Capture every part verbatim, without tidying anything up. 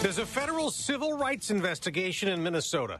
There's a federal civil rights investigation in Minnesota.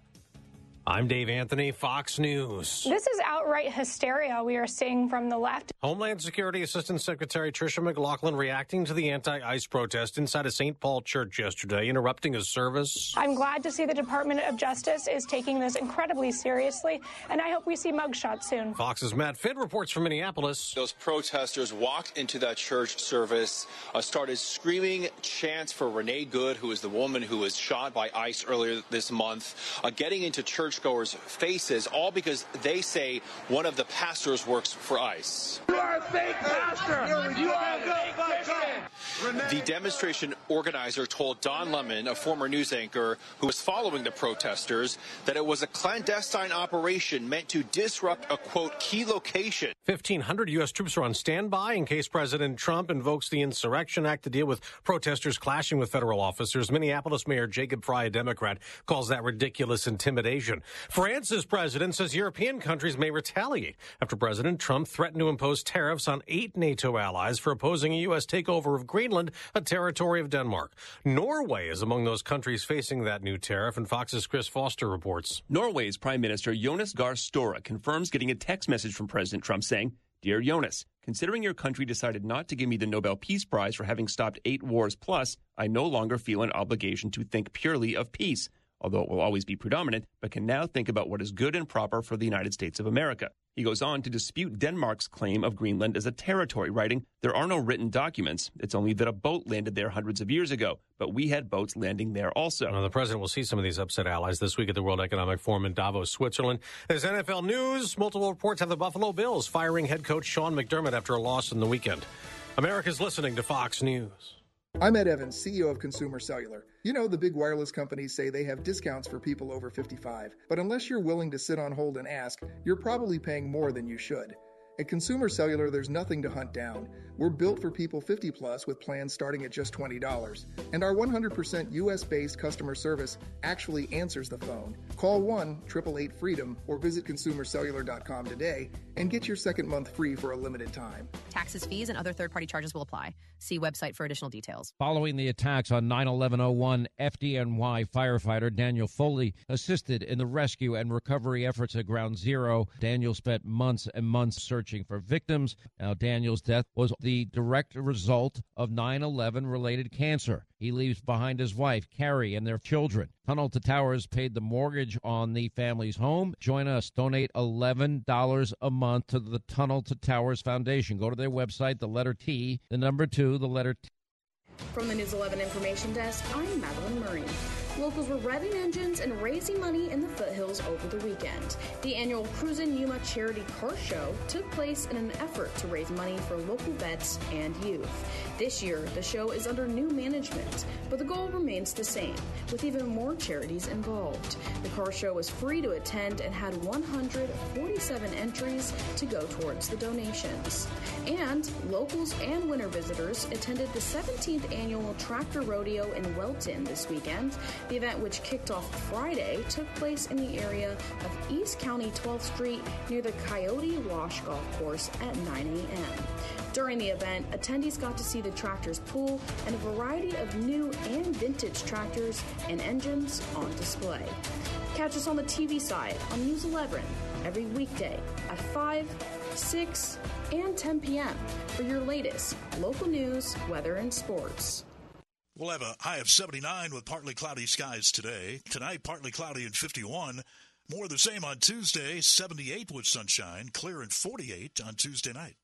I'm Dave Anthony, Fox News. This is outright hysteria we are seeing from the left. Homeland Security Assistant Secretary Tricia McLaughlin reacting to the anti-ICE protest inside a Saint Paul church yesterday, interrupting a service. I'm glad to see the Department of Justice is taking this incredibly seriously, and I hope we see mugshots soon. Fox's Matt Fitt reports from Minneapolis. Those protesters walked into that church service, uh, started screaming chants for Renee Good, who is the woman who was shot by ICE earlier this month, uh, getting into church goers' faces, all because they say one of the pastors works for ICE. You are a fake pastor. You are a fake Christian. The demonstration organizer told Don Lemon, a former news anchor who was following the protesters, that it was a clandestine operation meant to disrupt a, quote, key location. fifteen hundred U S troops are on standby in case President Trump invokes the Insurrection Act to deal with protesters clashing with federal officers. Minneapolis Mayor Jacob Frey, a Democrat, calls that ridiculous intimidation. France's president says European countries may retaliate after President Trump threatened to impose tariffs on eight NATO allies for opposing a U S takeover of Greenland, a territory of Denmark. Norway is among those countries facing that new tariff, and Fox's Chris Foster reports. Norway's Prime Minister Jonas Gahr Støre confirms getting a text message from President Trump saying, "Dear Jonas, considering your country decided not to give me the Nobel Peace Prize for having stopped eight wars plus, I no longer feel an obligation to think purely of peace, although it will always be predominant, but can now think about what is good and proper for the United States of America." He goes on to dispute Denmark's claim of Greenland as a territory, writing, "There are no written documents. It's only that a boat landed there hundreds of years ago, but we had boats landing there also." Now, the president will see some of these upset allies this week at the World Economic Forum in Davos, Switzerland. There's N F L news. Multiple reports have the Buffalo Bills firing head coach Sean McDermott after a loss in the weekend. America's listening to Fox News. I'm Ed Evans, C E O of Consumer Cellular. You know, the big wireless companies say they have discounts for people over fifty-five. But unless you're willing to sit on hold and ask, you're probably paying more than you should. At Consumer Cellular, there's nothing to hunt down. We're built for people fifty plus with plans starting at just twenty dollars. And our one hundred percent U S-based customer service actually answers the phone. Call one eight eight eight freedom or visit consumer cellular dot com today and get your second month free for a limited time. Taxes, fees, and other third-party charges will apply. See website for additional details. Following the attacks on nine eleven oh one, F D N Y firefighter Daniel Foley assisted in the rescue and recovery efforts at Ground Zero. Daniel spent months and months searching for victims. Now, Daniel's death was the direct result of nine eleven related cancer. He leaves behind his wife, Carrie, and their children. Tunnel to Towers paid the mortgage on the family's home. Join us. Donate eleven dollars a month to the Tunnel to Towers Foundation. Go to their website, the letter T, the number two, the letter T. From the News eleven Information Desk, I'm Madeline Murray. Locals were revving engines and raising money in the foothills over the weekend. The annual Cruisin' Yuma Charity Car Show took place in an effort to raise money for local vets and youth. This year, the show is under new management, but the goal remains the same, with even more charities involved. The car show was free to attend and had one hundred forty-seven entries to go towards the donations. And locals and winter visitors attended the seventeenth annual Tractor Rodeo in Welton this weekend. The event, which kicked off Friday, took place in the area of East County twelfth Street near the Coyote Wash Golf Course at nine a.m. During the event, attendees got to see the tractor's pool and a variety of new and vintage tractors and engines on display. Catch us on the T V side on News eleven every weekday at five, six, and ten p.m. for your latest local news, weather, and sports. We'll have a high of seventy-nine with partly cloudy skies today. Tonight, partly cloudy and fifty-one. More of the same on Tuesday, seventy-eight with sunshine, clear and forty-eight on Tuesday night.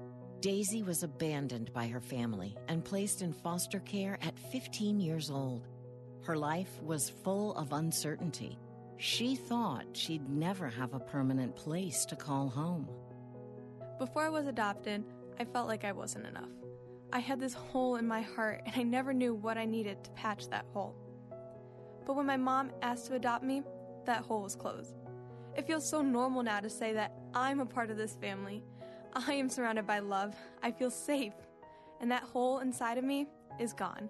Daisy was abandoned by her family and placed in foster care at fifteen years old. Her life was full of uncertainty. She thought she'd never have a permanent place to call home. Before I was adopted, I felt like I wasn't enough. I had this hole in my heart, and I never knew what I needed to patch that hole. But when my mom asked to adopt me, that hole was closed. It feels so normal now to say that I'm a part of this family. I am surrounded by love. I feel safe. And that hole inside of me is gone.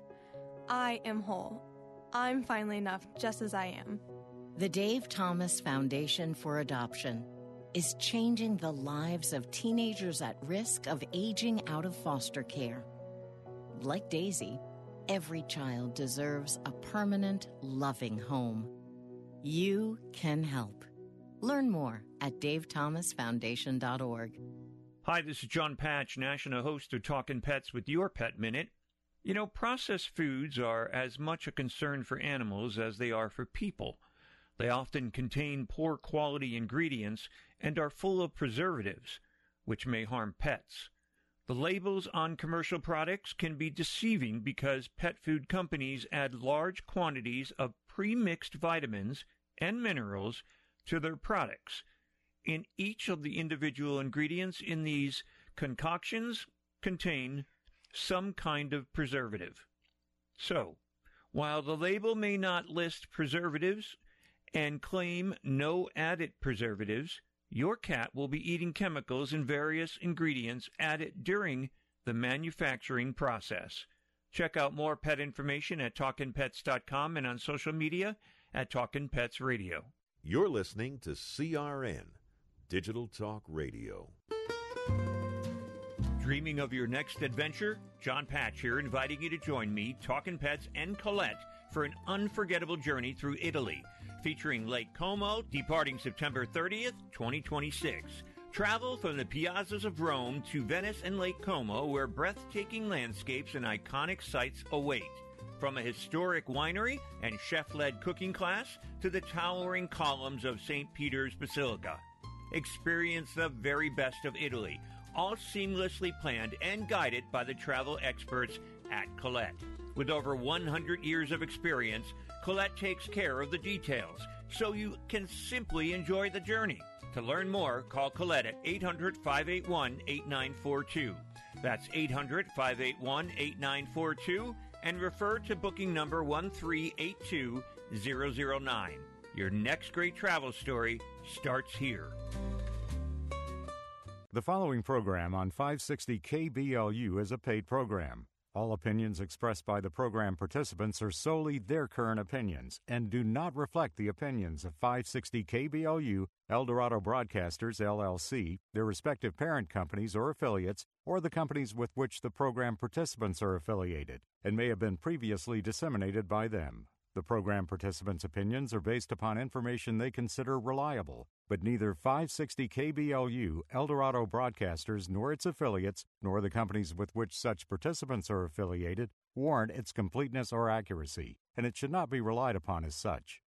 I am whole. I'm finally enough just as I am. The Dave Thomas Foundation for Adoption is changing the lives of teenagers at risk of aging out of foster care. Like Daisy, Every child deserves a permanent, loving home. You can help. Learn more at dave thomas foundation dot org. Hi, this is John Patch, national host of Talkin' Pets with Your Pet Minute. You know, processed foods are as much a concern for animals as they are for people. They often contain poor quality ingredients and are full of preservatives, which may harm pets. The labels on commercial products can be deceiving because pet food companies add large quantities of pre-mixed vitamins and minerals to their products. In each of the individual ingredients in these concoctions contain some kind of preservative. So, while the label may not list preservatives and claim no added preservatives, your cat will be eating chemicals and various ingredients added during the manufacturing process. Check out more pet information at talkin pets dot com and on social media at Talkin' Pets Radio. You're listening to C R N, Digital Talk Radio. Dreaming of your next adventure? John Patch here, inviting you to join me, Talkin' Pets, and Colette for an unforgettable journey through Italy, featuring Lake Como, departing September thirtieth, twenty twenty-six. Travel from the piazzas of Rome to Venice and Lake Como, where breathtaking landscapes and iconic sights await. From a historic winery and chef-led cooking class to the towering columns of Saint Peter's Basilica. Experience the very best of Italy, all seamlessly planned and guided by the travel experts at Colette. With over one hundred years of experience, Colette takes care of the details, so you can simply enjoy the journey. To learn more, call Colette at eight hundred, five eight one, eight nine four two. That's eight hundred, five eight one, eight nine four two, and refer to booking number one three eight two zero zero nine. Your next great travel story starts here. The following program on five sixty K B L U is a paid program. All opinions expressed by the program participants are solely their current opinions and do not reflect the opinions of five sixty K B L U, Eldorado Broadcasters, L L C, their respective parent companies or affiliates, or the companies with which the program participants are affiliated, and may have been previously disseminated by them. The program participants' opinions are based upon information they consider reliable, but neither five sixty K B L U, Eldorado Broadcasters, nor its affiliates, nor the companies with which such participants are affiliated, warrant its completeness or accuracy, and it should not be relied upon as such.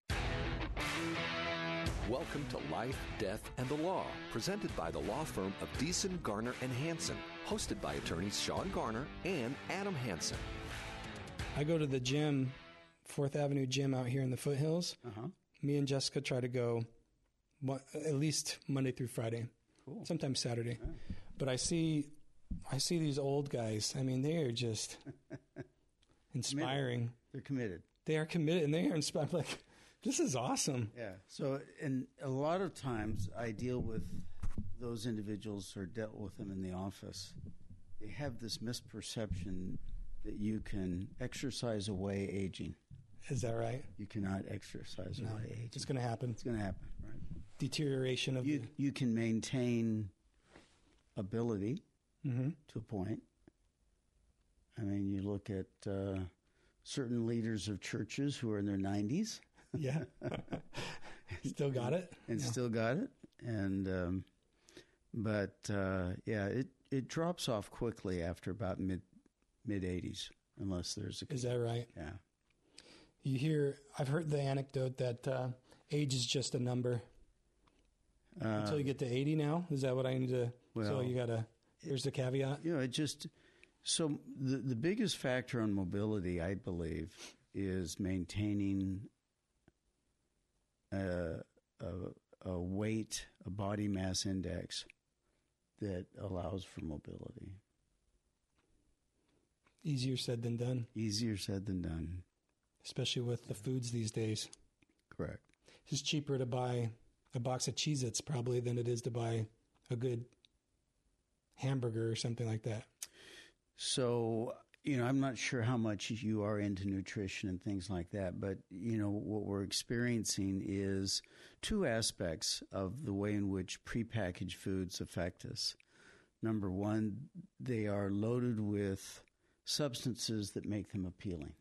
Welcome to Life, Death, and the Law, presented by the law firm of Deason, Garner, and Hansen, hosted by attorneys Sean Garner and Adam Hansen. I go to the gym, Fourth Avenue Gym out here in the foothills. Uh-huh. Me and Jessica try to go one, at least Monday through Friday, cool. Sometimes Saturday. Yeah. But I see, I see these old guys. I mean, they are just inspiring. Committed. They're committed. They are committed, and they are inspired. I'm like, this is awesome. Yeah. So, and a lot of times I deal with those individuals or dealt with them in the office. They have this misperception that you can exercise away aging. Is that right? You cannot exercise No, away aging. it's going to happen. It's going to happen, right? Deterioration of you. the... You can maintain ability mm-hmm. to a point. I mean, you look at uh, certain leaders of churches who are in their nineties. Yeah. Still got it. And yeah. still got it. And, um, but, uh, yeah, it, it drops off quickly after about mid, mid-eighties, unless there's a... Is that right? Yeah. You hear, I've heard the anecdote that uh, age is just a number. Uh, Until you get to eighty now? Is that what I need to... Well, so you got to... Here's the caveat. You know, it just... So the, the biggest factor on mobility, I believe, is maintaining a, a, a weight, a body mass index that allows for mobility. Easier said than done. Easier said than done. Especially with the foods these days. Correct. It's cheaper to buy a box of Cheez-Its probably than it is to buy a good hamburger or something like that. So, you know, I'm not sure how much you are into nutrition and things like that, but, you know, what we're experiencing is two aspects of the way in which prepackaged foods affect us. Number one, they are loaded with substances that make them appealing.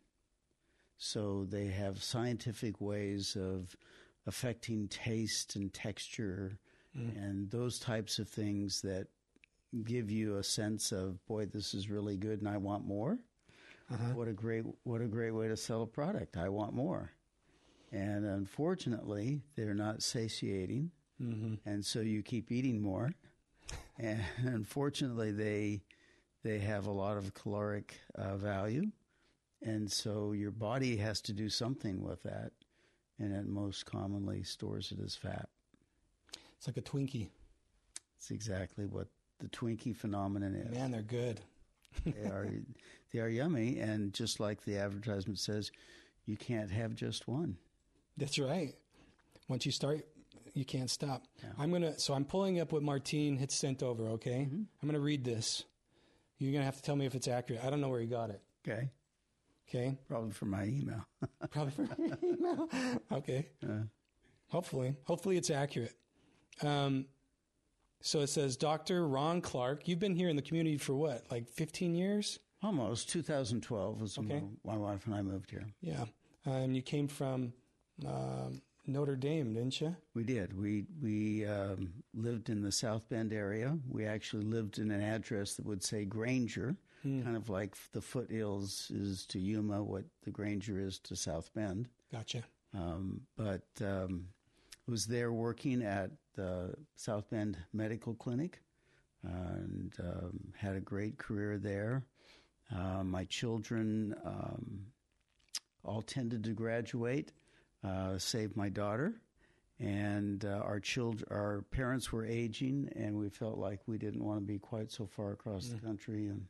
So they have scientific ways of affecting taste and texture mm. and those types of things that give you a sense of, boy, this is really good and I want more. Uh-huh. What a great what a great way to sell a product. I want more. And unfortunately, they're not satiating. Mm-hmm. And so you keep eating more. And unfortunately, they they have a lot of caloric uh, value. And so your body has to do something with that. And it most commonly stores it as fat. It's like a Twinkie. It's exactly what the Twinkie phenomenon is. Man, they're good. they are they are yummy, and just like the advertisement says, you can't have just one. That's right. Once you start, you can't stop. Yeah. I'm gonna. So I'm pulling up what Martine had sent over. Okay, mm-hmm. I'm gonna read this. You're gonna have to tell me if it's accurate. I don't know where you got it. Okay. Okay. Probably from my email. Probably from my email. Okay. Uh. Hopefully, hopefully it's accurate. Um. So it says, Doctor Ron Clark, you've been here in the community for what, like fifteen years? Almost. two thousand twelve was okay. when my wife and I moved here. Yeah. Uh, and you came from uh, Notre Dame, didn't you? We did. We we um, lived in the South Bend area. We actually lived in an address that would say Granger, hmm. kind of like the foothills is to Yuma, what the Granger is to South Bend. Gotcha. Um, but um, was there working at the South Bend Medical Clinic and um, had a great career there. Uh, my children um, all tended to graduate, uh, save my daughter. And uh, our children, our parents were aging, and we felt like we didn't want to be quite so far across mm. the country. And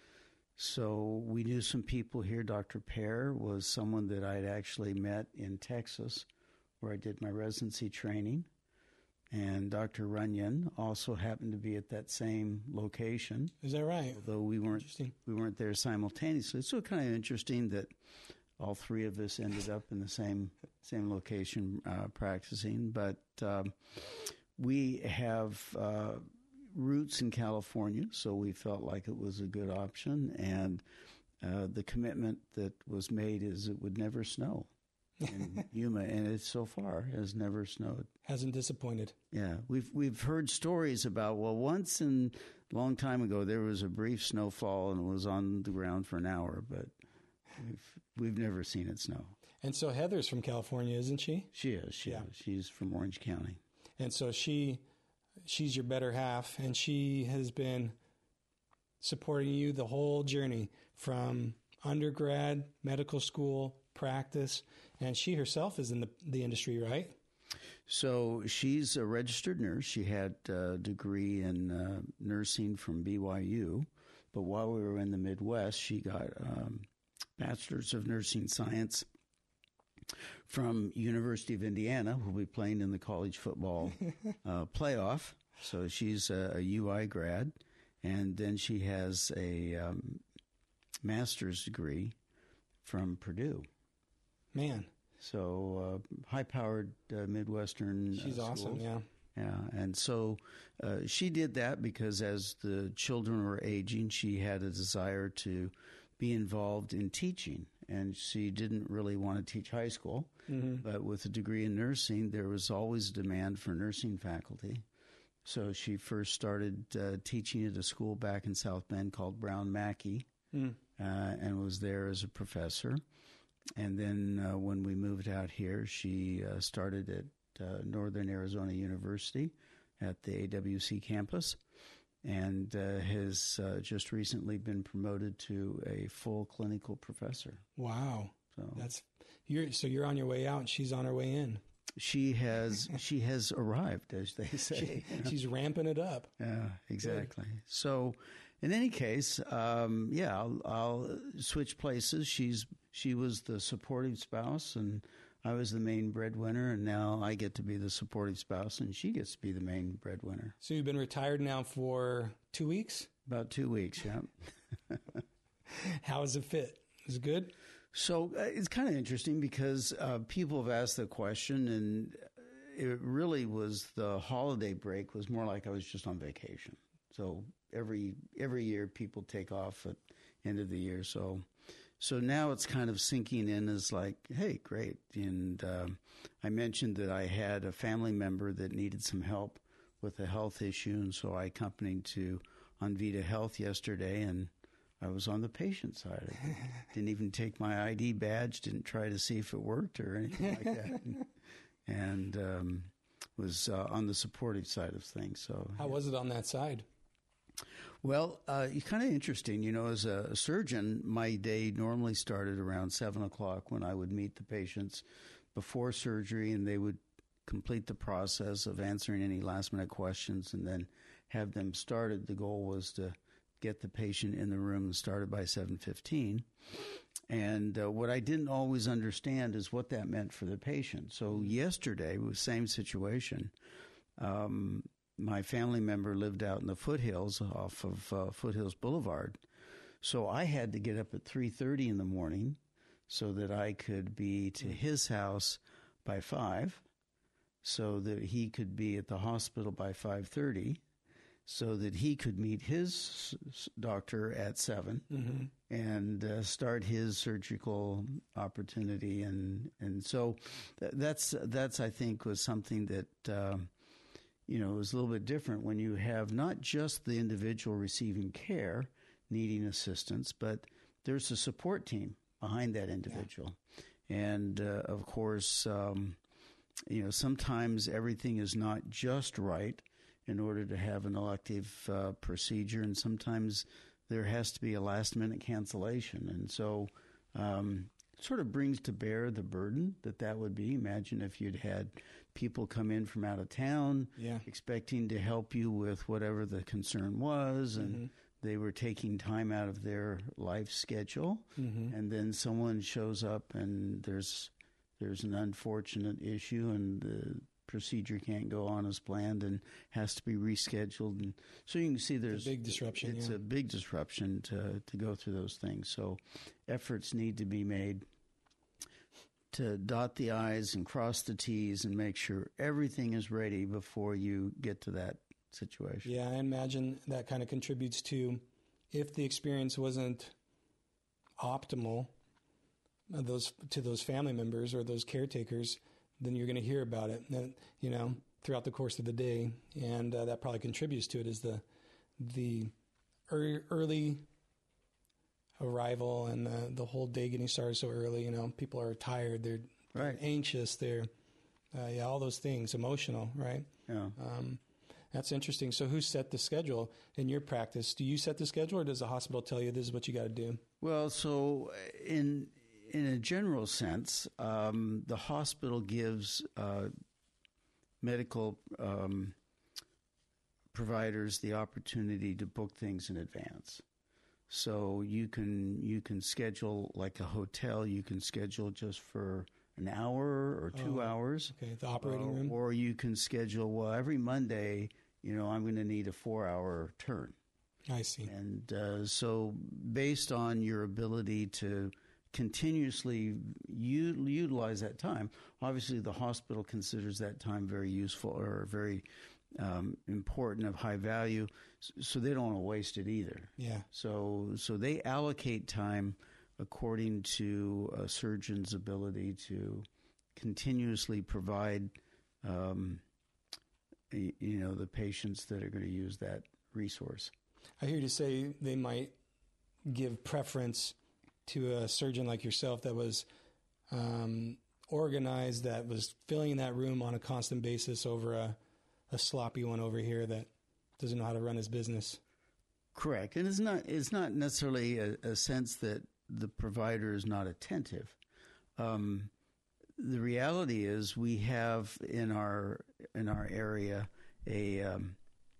so we knew some people here. Doctor Pear was someone that I'd actually met in Texas, where I did my residency training. And Doctor Runyon also happened to be at that same location. Is that right? Although we weren't we weren't there simultaneously. It's so kind of interesting that all three of us ended up in the same same location uh, practicing. But um, we have uh, roots in California, so we felt like it was a good option. And uh, the commitment that was made is it would never snow in Yuma, and it so far has never snowed. Hasn't disappointed. Yeah, we've we've heard stories about, well, once in a long time ago there was a brief snowfall and it was on the ground for an hour, but we've we've never seen it snow. And so Heather's from California, isn't she? She is. She yeah. is. She's from Orange County. And so she she's your better half, and she has been supporting you the whole journey from undergrad, medical school, practice, and she herself is in the, the industry, right? So she's a registered nurse. She had a degree in uh, nursing from B Y U, but while we were in the Midwest, she got um, Bachelor's of Nursing Science from University of Indiana, who'll be playing in the college football uh, playoff. So she's a, a U I grad, and then she has a um, master's degree from Purdue. Man. So uh, high-powered uh, Midwestern She's uh, awesome, yeah. Yeah, and so uh, she did that because as the children were aging, she had a desire to be involved in teaching. And she didn't really want to teach high school, mm-hmm. but with a degree in nursing, there was always demand for nursing faculty. So she first started uh, teaching at a school back in South Bend called Brown Mackey, mm. uh, and was there as a professor. And then uh, when we moved out here, she uh, started at uh, Northern Arizona University at the A W C campus, and uh, has uh, just recently been promoted to a full clinical professor. Wow. So that's you're so you're on your way out and she's on her way in. She has she has arrived, as they say. She, you know? She's ramping it up. Yeah, exactly. Good. So in any case, um, yeah, I'll, I'll switch places. She's she was the supportive spouse, and I was the main breadwinner, and now I get to be the supportive spouse, and she gets to be the main breadwinner. So you've been retired now for two weeks? About two weeks, yeah. How does it fit? Is it good? So uh, it's kind of interesting because uh, people have asked the question, and it really was the holiday break was more like I was just on vacation. So every every year people take off at end of the year. So, so now it's kind of sinking in as like, hey, great. And um, I mentioned that I had a family member that needed some help with a health issue, and so I accompanied to Onvita Health yesterday, and I was on the patient side. I didn't even take my I D badge, didn't try to see if it worked or anything like that, and, and um, was uh, on the supportive side of things. So, how was it on that side? Well, uh, it's kind of interesting. You know, as a, a surgeon, my day normally started around seven o'clock when I would meet the patients before surgery, and they would complete the process of answering any last-minute questions and then have them started. The goal was to get the patient in the room and started by seven fifteen. And uh, what I didn't always understand is what that meant for the patient. So yesterday, it was the same situation. Um, my family member lived out in the foothills off of uh, Foothills Boulevard. So I had to get up at three thirty in the morning so that I could be to his house by five, so that he could be at the hospital by five thirty, so that he could meet his doctor at seven mm-hmm. and uh, start his surgical opportunity. And and so th- that's, that's I think, was something that, uh, you know, was a little bit different when you have not just the individual receiving care needing assistance, but there's a support team behind that individual. Yeah. And, uh, of course, um, you know, sometimes everything is not just right in order to have an elective uh, procedure, and sometimes there has to be a last-minute cancellation. And so um, it sort of brings to bear the burden that that would be. Imagine if you'd had people come in from out of town yeah. expecting to help you with whatever the concern was, and mm-hmm. they were taking time out of their life schedule, mm-hmm. and then someone shows up and there's there's an unfortunate issue and the procedure can't go on as planned and has to be rescheduled. And so you can see there's a big disruption. It's yeah. a big disruption to, to go through those things. So efforts need to be made to dot the I's and cross the T's and make sure everything is ready before you get to that situation. Yeah, I imagine that kind of contributes to, if the experience wasn't optimal, those to those family members or those caretakers, then you're going to hear about it, you know, throughout the course of the day, and uh, that probably contributes to it. Is the the early arrival and the, the whole day getting started so early. You know, people are tired, they're right. anxious, they're uh, yeah, all those things, emotional, right? Yeah. Um, that's interesting. So, who set the schedule in your practice? Do you set the schedule, or does the hospital tell you this is what you got to do? Well, so in In a general sense, um, the hospital gives uh, medical um, providers the opportunity to book things in advance. So you can you can schedule, like a hotel, you can schedule just for an hour or two oh, hours. Okay, the operating uh, room. Or you can schedule, well, every Monday, you know, I'm going to need a four-hour turn. I see. And uh, so based on your ability to continuously u- utilize that time. Obviously, the hospital considers that time very useful or very um, important, of high value, so they don't want to waste it either. Yeah. So, so they allocate time according to a surgeon's ability to continuously provide, um, you know, the patients that are going to use that resource. I hear you say they might give preference to a surgeon like yourself that was um, organized, that was filling that room on a constant basis over a, a sloppy one over here that doesn't know how to run his business. Correct. And it's not it's not necessarily a, a sense that the provider is not attentive. Um, the reality is we have in our in our area a, um,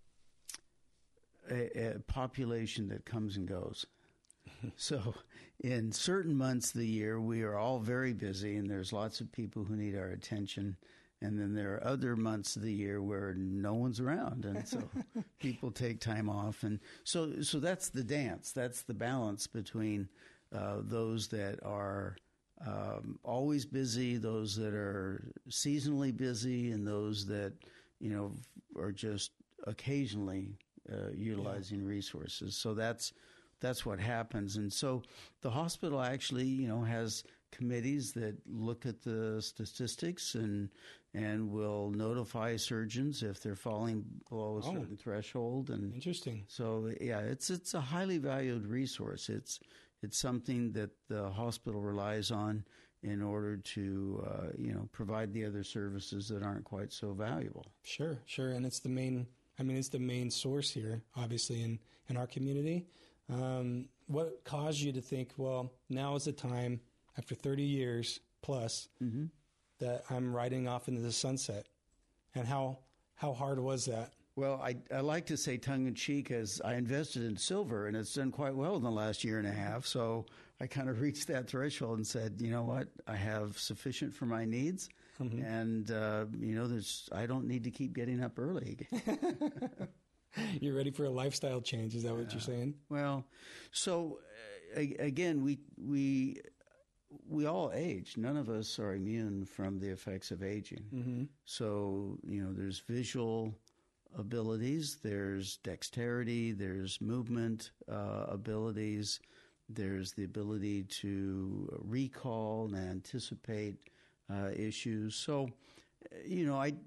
a, a population that comes and goes. So in certain months of the year, we are all very busy, and there's lots of people who need our attention. And then there are other months of the year where no one's around, and so people take time off. And so so that's the dance. That's the balance between uh, those that are um, always busy, those that are seasonally busy, and those that, you know, are just occasionally uh, utilizing yeah. resources. So that's that's what happens. And so the hospital actually, you know, has committees that look at the statistics and and will notify surgeons if they're falling below a Oh. certain threshold. And Interesting. so, yeah, it's it's a highly valued resource. It's it's something that the hospital relies on in order to, uh, you know, provide the other services that aren't quite so valuable. Sure, sure. And it's the main, I mean, it's the main source here, obviously, in, in our community. Um, what caused you to think, well, now is the time, after thirty years plus, mm-hmm. that I'm riding off into the sunset? And how how hard was that? Well, I, I like to say tongue-in-cheek as I invested in silver, and it's done quite well in the last year and a half. So I kind of reached that threshold and said, you know what, I have sufficient for my needs, mm-hmm. and, uh, you know, there's I don't need to keep getting up early. You're ready for a lifestyle change. Is that what uh, you're saying? Well, so, uh, again, we we... we all age. None of us are immune from the effects of aging. Mm-hmm. So, you know, there's visual abilities, there's dexterity, there's movement uh, abilities, there's the ability to recall and anticipate uh, issues. So, you know, I,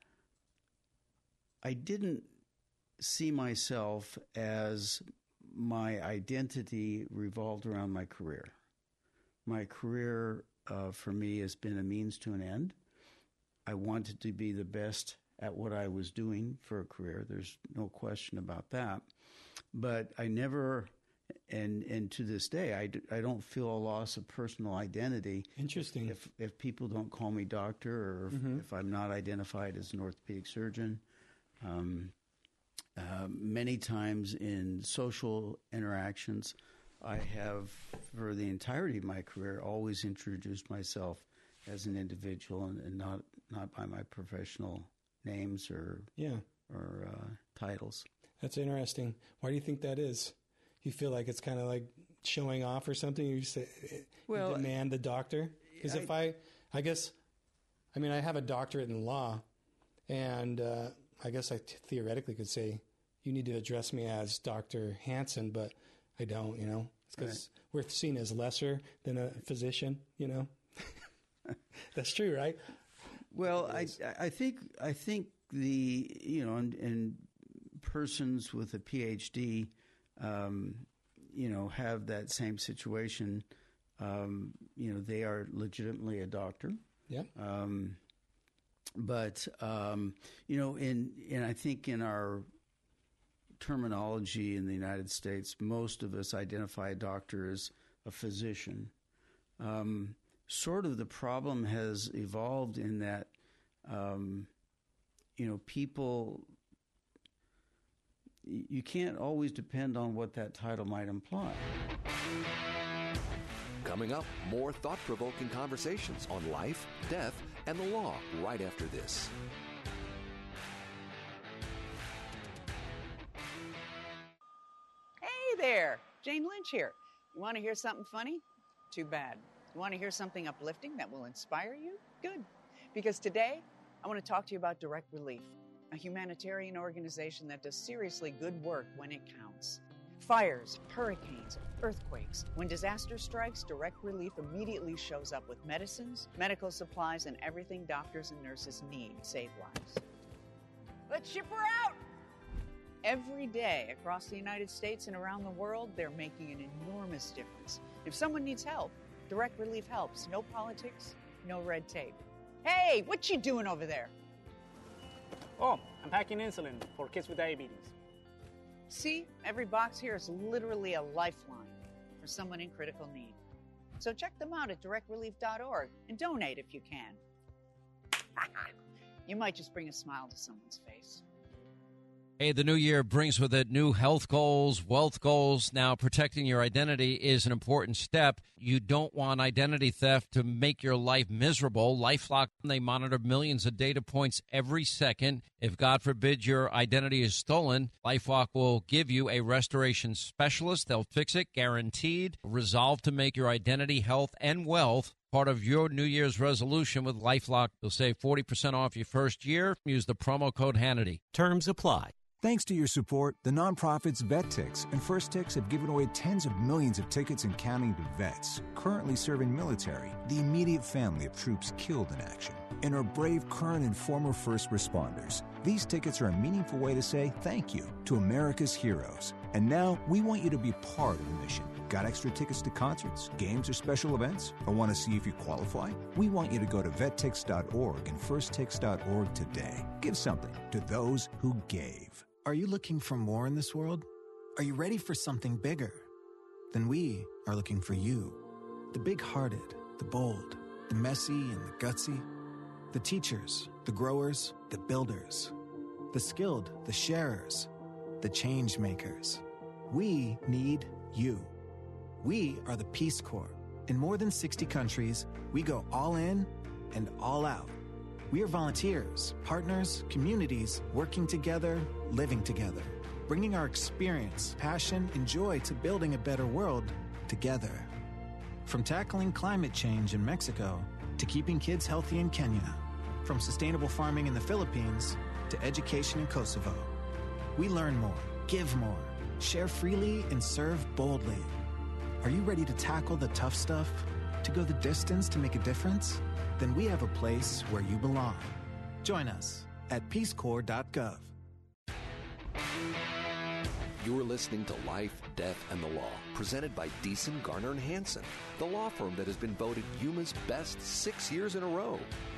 I didn't see myself as my identity revolved around my career. My career, uh, for me, has been a means to an end. I wanted to be the best at what I was doing for a career. There's no question about that. But I never, and and to this day, I, d- I don't feel a loss of personal identity. Interesting. If if people don't call me doctor, or if, Mhm. if I'm not identified as an orthopedic surgeon. Um, uh, many times in social interactions, I have, for the entirety of my career, always introduced myself as an individual and, and not not by my professional names or Yeah. or uh, titles. That's interesting. Why do you think that is? You feel like it's kind of like showing off or something? You say, Well, you demand the doctor? Because if I, I guess, I mean, I have a doctorate in law, and uh, I guess I t- theoretically could say, you need to address me as Doctor Hansen, but I don't, you know? It's because we're seen as lesser than a physician, you know? That's true, right? Well, I I think I think the you know and, and persons with a P H D, um, you know, have that same situation. Um, you know, they are legitimately a doctor. Yeah. Um, but um, you know, in and I think in our terminology in the United States, most of us identify a doctor as a physician. Um, sort of the problem has evolved in that, um, you know, people, you can't always depend on what that title might imply. Coming up, more thought-provoking conversations on life, death, and the law right after this. Hey there, Jane Lynch here. You want to hear something funny? Too bad. You want to hear something uplifting that will inspire you? Good. Because today, I want to talk to you about Direct Relief, a humanitarian organization that does seriously good work when it counts. Fires, hurricanes, earthquakes. When disaster strikes, Direct Relief immediately shows up with medicines, medical supplies, and everything doctors and nurses need to save lives. Let's ship her out! Every day across the United States and around the world, they're making an enormous difference. If someone needs help, Direct Relief helps. No politics, no red tape. Hey, what you doing over there? Oh, I'm packing insulin for kids with diabetes. See, every box here is literally a lifeline for someone in critical need. So check them out at direct relief dot org and donate if you can. You might just bring a smile to someone's face. Hey, the new year brings with it new health goals, wealth goals. Now, protecting your identity is an important step. You don't want identity theft to make your life miserable. LifeLock, they monitor millions of data points every second. If, God forbid, your identity is stolen, LifeLock will give you a restoration specialist. They'll fix it, guaranteed. Resolve to make your identity, health, and wealth part of your New Year's resolution with LifeLock. You'll save forty percent off your first year. Use the promo code Hannity. Terms apply. Thanks to your support, the nonprofits VetTix and First Tix have given away tens of millions of tickets and counting to vets currently serving military, the immediate family of troops killed in action, and our brave current and former first responders. These tickets are a meaningful way to say thank you to America's heroes. And now we want you to be part of the mission. Got extra tickets to concerts, games, or special events? Or want to see if you qualify? We want you to go to vet tix dot org and first tix dot org today. Give something to those who gave. Are you looking for more in this world? Are you ready for something bigger? Then we are looking for you. The big-hearted, the bold, the messy and the gutsy. The teachers, the growers, the builders. The skilled, the sharers, the change makers. We need you. We are the Peace Corps. In more than sixty countries, we go all in and all out. We are volunteers, partners, communities, working together, living together, bringing our experience, passion, and joy to building a better world together. From tackling climate change in Mexico to keeping kids healthy in Kenya, from sustainable farming in the Philippines to education in Kosovo. We learn more, give more, share freely, and serve boldly. Are you ready to tackle the tough stuff? To go the distance to make a difference? Then we have a place where you belong. Join us at peace corps dot gov. You're listening to Life, Death, and the Law, presented by Deason, Garner, and Hansen, the law firm that has been voted Yuma's best six years in a row.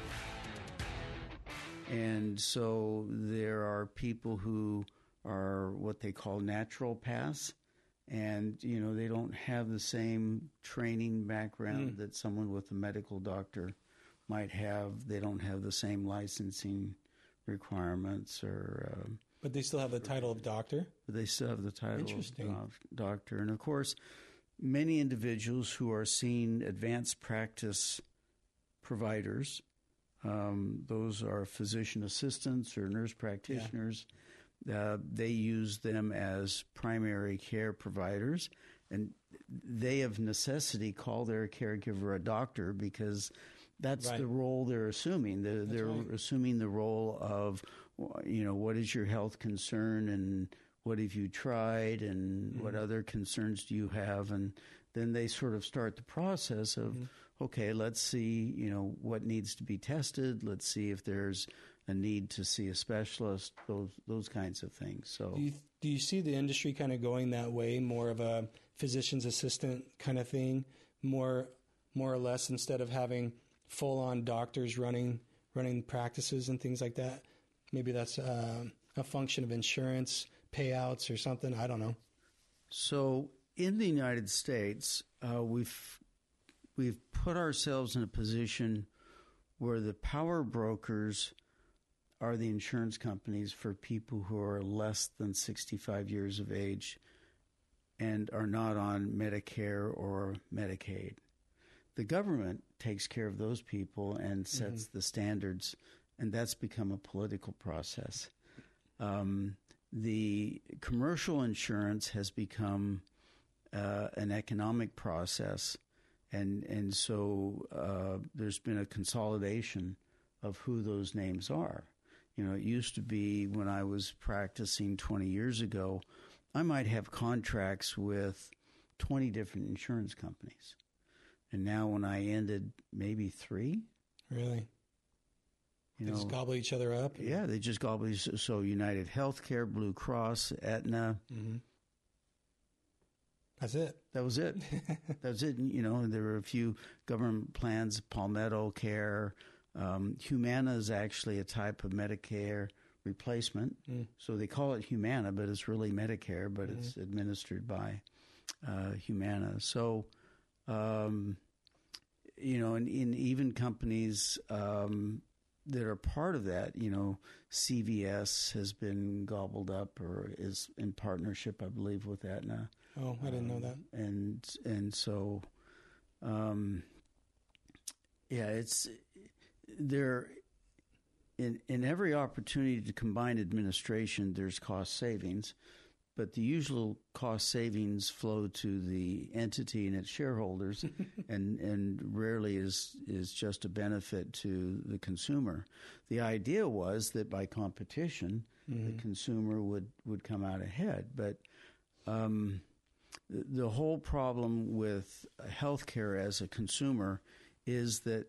And so there are people who are what they call natural paths, and, you know, they don't have the same training background mm. that someone with a medical doctor might have. They don't have the same licensing requirements or... Uh, but they still have the title of doctor? They still have the title Interesting. of doctor. And, of course, many individuals who are seen advanced practice providers, um, those are physician assistants or nurse practitioners, yeah. uh, they use them as primary care providers. And they, of necessity, call their caregiver a doctor because that's right. the role they're assuming. They're, they're right. assuming the role of, you know, what is your health concern and what have you tried and mm-hmm. what other concerns do you have? And then they sort of start the process of, mm-hmm. okay, let's see, you know, what needs to be tested. Let's see if there's a need to see a specialist, those those kinds of things. So do you, do you see the industry kind of going that way, more of a physician's assistant kind of thing, more more or less, instead of having full-on doctors running running practices and things like that? Maybe that's uh, a function of insurance payouts or something. I don't know. So in the United States, uh, we've we've put ourselves in a position where the power brokers are the insurance companies for people who are less than sixty-five years of age and are not on Medicare or Medicaid. The government takes care of those people and sets mm-hmm. the standards, and that's become a political process. Um, the commercial insurance has become uh, an economic process, and and so uh, there's been a consolidation of who those names are. You know, it used to be when I was practicing twenty years ago, I might have contracts with twenty different insurance companies. And now when I ended, maybe three. Really? You they know, just gobble each other up? Yeah, they just gobble. So United Healthcare, Blue Cross, Aetna. Mm-hmm. That's it. That was it. That was it. You know, there were a few government plans, Palmetto Care. Um, Humana is actually a type of Medicare replacement. Mm. So they call it Humana, but it's really Medicare, but mm-hmm. it's administered by uh, Humana. So, um, you know, and in even companies um, that are part of that, you know, C V S has been gobbled up or is in partnership, I believe, with Aetna. Oh, I didn't um, know that. And and so, um, yeah, it's there. In in every opportunity to combine administration, there's cost savings, but the usual cost savings flow to the entity and its shareholders, and and rarely necessarily is is just a benefit to the consumer. The idea was that by competition, mm-hmm. the consumer would, would come out ahead. But um, the, the whole problem with healthcare as a consumer is that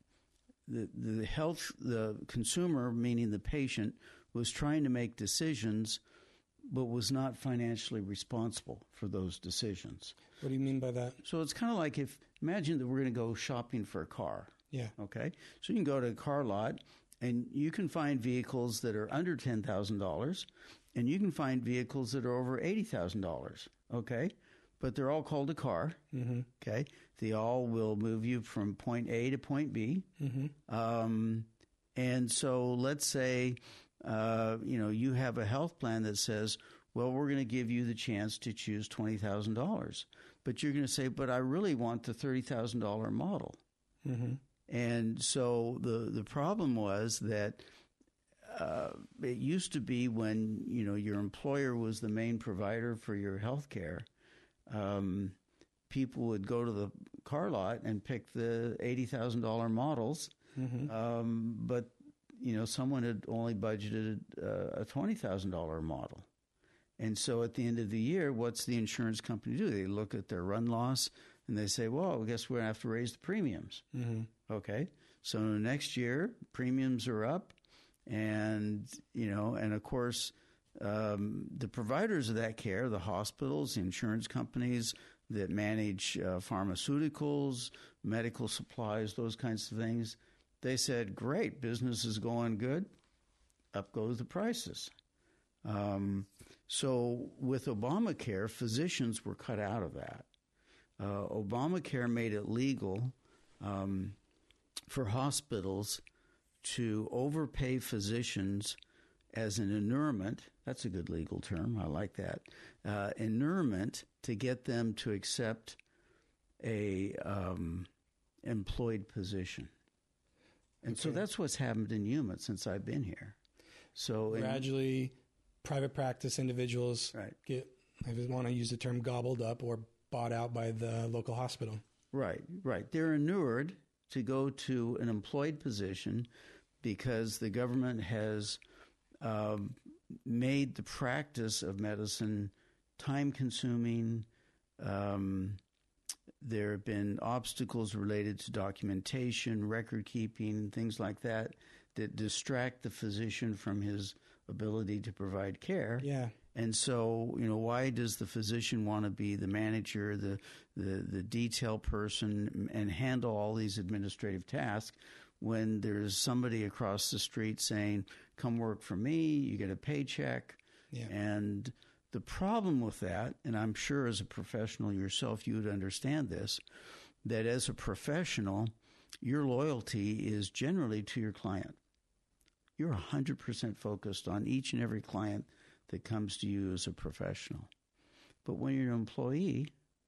the the health the consumer, meaning the patient, was trying to make decisions, but was not financially responsible for those decisions. What do you mean by that? So it's kind of like if, imagine that we're going to go shopping for a car. Yeah. Okay. So you can go to a car lot and you can find vehicles that are under ten thousand dollars and you can find vehicles that are over eighty thousand dollars. Okay. But they're all called a car. Mm-hmm. Okay. They all will move you from point A to point B. Mm-hmm. Um, and so let's say, uh, you know, you have a health plan that says, well, we're going to give you the chance to choose twenty thousand dollars. But you're going to say, but I really want the thirty thousand dollars model. Mm-hmm. And so the, the problem was that uh, it used to be when, you know, your employer was the main provider for your health care, um, people would go to the car lot and pick the eighty thousand dollars models. Mm-hmm. Um, but, you know, someone had only budgeted uh, a twenty thousand dollars model. And so at the end of the year, what's the insurance company do? They look at their run loss and they say, well, I guess we're going to have to raise the premiums. Mm-hmm. Okay. So next year, premiums are up. And, you know, and of course, um, the providers of that care, the hospitals, the insurance companies that manage uh, pharmaceuticals, medical supplies, those kinds of things, they said, great, business is going good. Up goes the prices. Um, so with Obamacare, physicians were cut out of that. Uh, Obamacare made it legal um, for hospitals to overpay physicians as an inurement. That's a good legal term. I like that. Uh, inurement to get them to accept a um, employed position. And okay. so that's what's happened in Yuma since I've been here. So gradually, in, private practice individuals right. get, I just want to use the term, gobbled up or bought out by the local hospital. Right, right. They're inured to go to an employed position because the government has um, made the practice of medicine time-consuming. Um, there have been obstacles related to documentation, record-keeping, things like that, that distract the physician from his ability to provide care. Yeah. And so, you know, why does the physician want to be the manager, the, the, the detail person, and handle all these administrative tasks when there's somebody across the street saying, come work for me, you get a paycheck? Yeah. And the problem with that, and I'm sure as a professional yourself you would understand this, that as a professional, your loyalty is generally to your client. You're one hundred percent focused on each and every client that comes to you as a professional. But when you're an employee,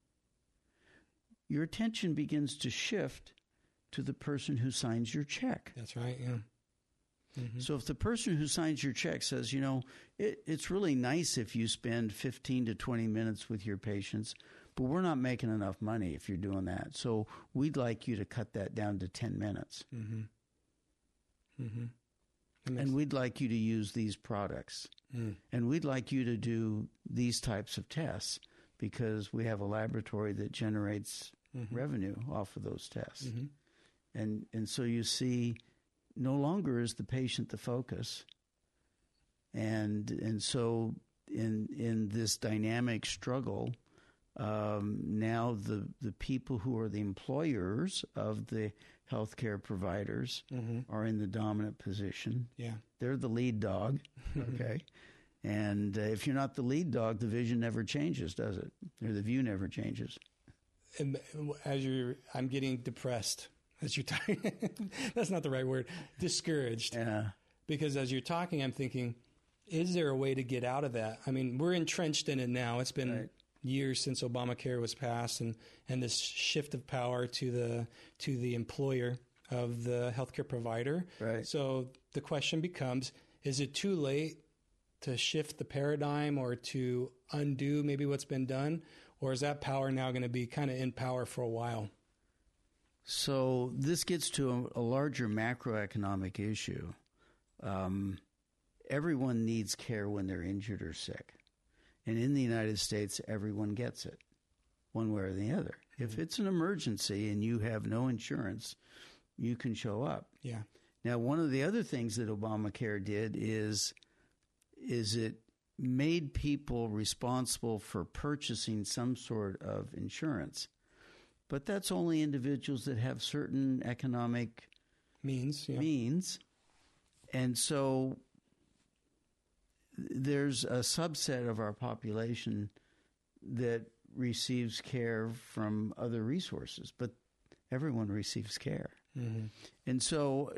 your attention begins to shift to the person who signs your check. That's right, yeah. Mm-hmm. So if the person who signs your check says, you know, it, it's really nice if you spend fifteen to twenty minutes with your patients, but we're not making enough money if you're doing that. So we'd like you to cut that down to ten minutes. Mm-hmm. Mm-hmm. And we'd like you to use these products. Mm. And we'd like you to do these types of tests because we have a laboratory that generates mm-hmm. revenue off of those tests. Mm-hmm. And and so you see, no longer is the patient the focus. And and so in in this dynamic struggle, um, now the the people who are the employers of the healthcare providers mm-hmm. are in the dominant position. Yeah. They're the lead dog, okay? And uh, if you're not the lead dog, the vision never changes, does it? Or the view never changes. And as you're, I'm getting depressed as you're talking. That's not the right word. Discouraged. Yeah. Because as you're talking, I'm thinking, is there a way to get out of that? I mean, we're entrenched in it now. It's been right. years since Obamacare was passed, and, and this shift of power to the to the employer of the healthcare provider. Right. So the question becomes, is it too late to shift the paradigm or to undo maybe what's been done? Or is that power now going to be kind of in power for a while? So this gets to a, a larger macroeconomic issue. Um, everyone needs care when they're injured or sick. And in the United States, everyone gets it, one way or the other. Mm-hmm. If it's an emergency and you have no insurance, you can show up. Yeah. Now, one of the other things that Obamacare did is, is it made people responsible for purchasing some sort of insurance. But that's only individuals that have certain economic means. Yeah. means. And so there's a subset of our population that receives care from other resources, but everyone receives care. Mm-hmm. And so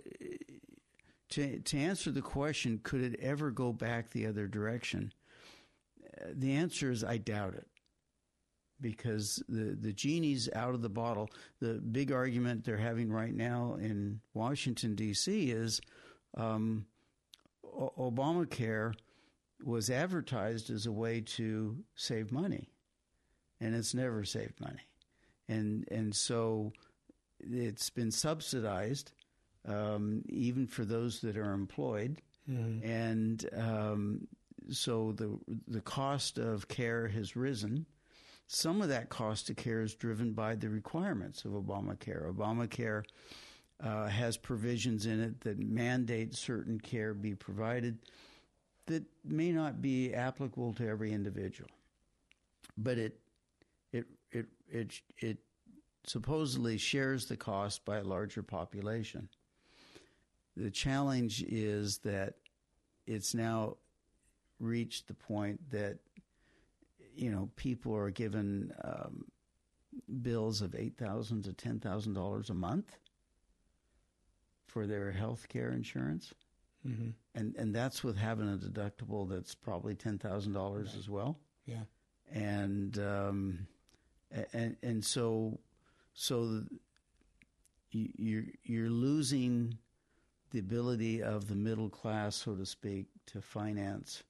to, to answer the question, could it ever go back the other direction? The answer is I doubt it. Because the, the genie's out of the bottle. The big argument they're having right now in Washington, D C is um, o- Obamacare was advertised as a way to save money, and it's never saved money. And and so it's been subsidized, um, even for those that are employed. Mm-hmm. And um, so the the cost of care has risen. Some of that cost of care is driven by the requirements of Obamacare. Obamacare uh, has provisions in it that mandate certain care be provided that may not be applicable to every individual, but it it it it it supposedly shares the cost by a larger population. The challenge is that it's now reached the point that, you know, people are given um, bills of eight thousand dollars to ten thousand dollars a month for their health care insurance. Mm-hmm. And and that's with having a deductible that's probably ten thousand dollars right. as well. Yeah. And um, and and so so you're you're losing the ability of the middle class, so to speak, to finance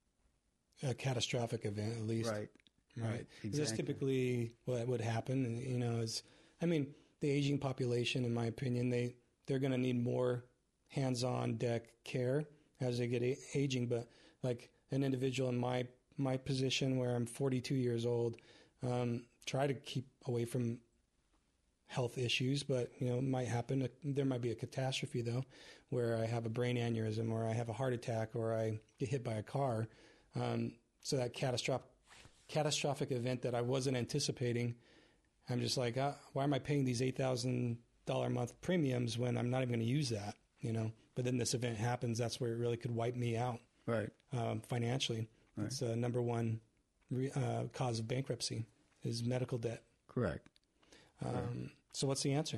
a catastrophic event, at least. Right. Right. Right. Exactly. That's typically what would happen. You know, is I mean, the aging population, in my opinion, they they're going to need more hands-on deck care as they get a- aging. But like an individual in my my position, where I'm forty-two years old, um, try to keep away from health issues. But you know, it might happen. There might be a catastrophe though, where I have a brain aneurysm, or I have a heart attack, or I get hit by a car. Um, so that catastrophic catastrophic event that I wasn't anticipating, I'm just like, ah, why am I paying these eight thousand dollars a month premiums when I'm not even going to use that, you know? But then this event happens, that's where it really could wipe me out. Right. Um, financially. Right. It's the number one re- uh, cause of bankruptcy is medical debt. Correct. Um, Correct. So what's the answer?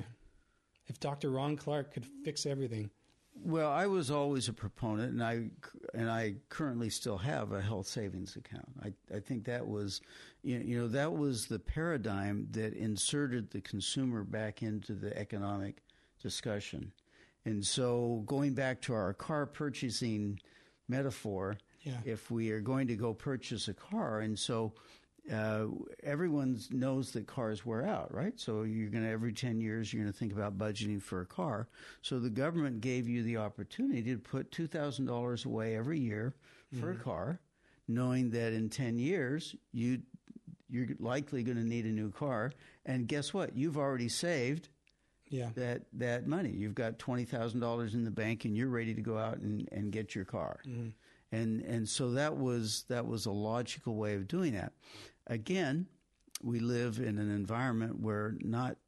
If Doctor Ron Clark could fix everything. Well, I was always a proponent, and I and I currently still have a health savings account. I, I think that was, you know, you know, that was the paradigm that inserted the consumer back into the economic discussion. And so going back to our car purchasing metaphor, yeah. if we are going to go purchase a car, and so uh, everyone knows that cars wear out, right? So you're going to, every ten years, you're going to think about budgeting for a car. So the government gave you the opportunity to put two thousand dollars away every year for Mm-hmm. a car, knowing that in ten years, you, you're likely going to need a new car. And guess what? You've already saved yeah. that, that money. You've got twenty thousand dollars in the bank, and you're ready to go out and, and get your car. Mm-hmm. And and so that was that was a logical way of doing that. Again, we live in an environment where not